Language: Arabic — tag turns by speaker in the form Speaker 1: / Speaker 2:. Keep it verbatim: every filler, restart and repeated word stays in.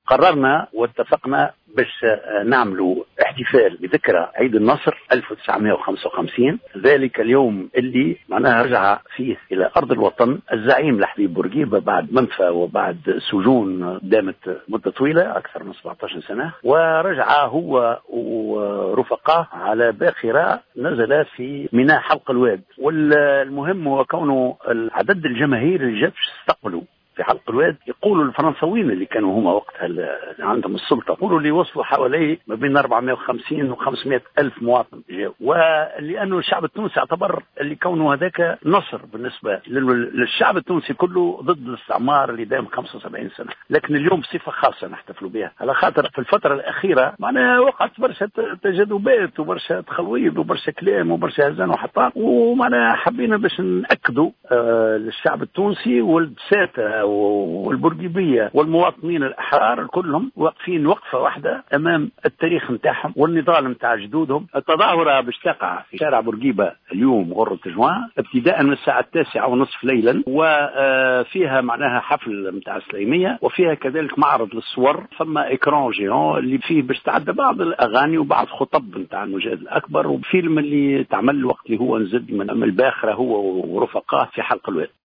Speaker 1: قررنا واتفقنا باش نعملوا احتفال بذكرى عيد النصر ألف وتسعمائة وخمسة وخمسين، ذلك اليوم اللي معناها رجع فيه إلى أرض الوطن الزعيم لحبيب بورقيبة بعد منفى وبعد سجون دامت مدة طويلة أكثر من سبعة عشر سنة، ورجع هو ورفقاه على باخرة نزل في ميناء حلق الواد. والمهم هو كونه العدد الجماهير اللي جاب استقبلوا في حلق الواد، يقولوا الفرنسويين اللي كانوا هما وقتها عندهم السلطة، يقولوا اللي وصلوا حوالي ما بين أربعمائة وخمسين وخمسمائة ألف مواطن جاء، ولأنه الشعب التونسي اعتبر اللي كونه هذاك نصر بالنسبة للشعب التونسي كله ضد الاستعمار اللي دام خمسة وسبعين سنة. لكن اليوم بصفة خاصة نحتفلوا بها على خاطر في الفترة الأخيرة معناها وقعت برشا تجاذبات وبرشا تخويض وبرشا كلام وبرشا هزان وحطام، ومعناها حبينا باش نأكدوا آه للشعب التونسي والساتة والبورقيبية والمواطنين الأحرار كلهم واقفين وقفة واحدة أمام التاريخ نتاعهم والنضال نتاع جدودهم. التظاهرة باش تقع في شارع بورقيبة اليوم غرة جوان ابتداء من الساعة التاسعة ونصف ليلا، وفيها معناها حفل نتاع سليمية، وفيها كذلك معرض للصور، ثم إكران جيون اللي فيه باش تعدى بعض الأغاني وبعض خطب نتاع المجاهد الأكبر، وفيلم اللي تعمل وقت اللي هو نزل من الباخرة هو ورفقاه في حلق الواد.